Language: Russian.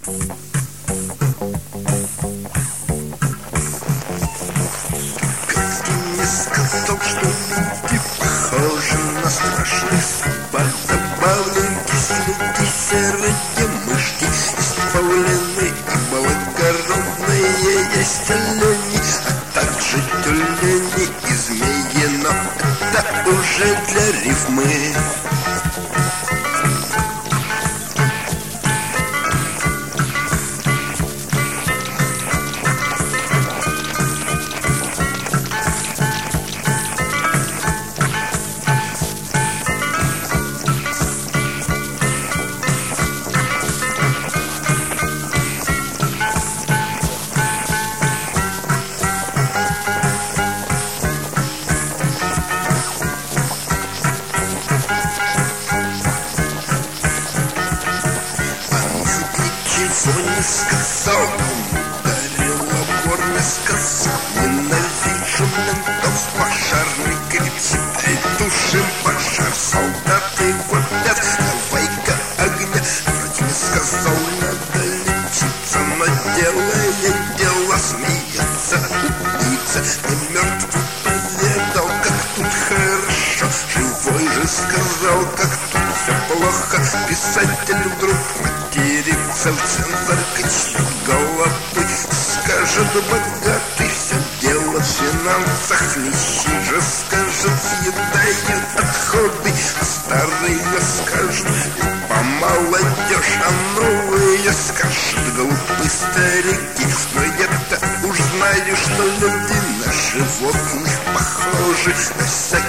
Мне сказал, что люди похожи на страшных собак. Добавленки, следы, серые мышки, есть павлины и благородные, есть олени, а также тюлени и змеи, но это уже для рифмы. Ничего не сказал, ударила вор, не сказал. Ненавижу ментов, пожарный кричит и тушим пожар. Солдаты вопят, давай-ка огня. Вроде не сказал, надо лечиться, но делая дело, смеется убийца. Не мертвый поведал, как тут хорошо, живой же сказал, как тут все плохо. Писатель вдруг матерится, в центр качнет головой, скажет богатый, все дело в финансах. Нищий же скажет, съедают отходы, а старые скажут, помолодежь, а новые скажут, глупые старики. Но я-то уж знаю, что люди на животных похожи, на всяких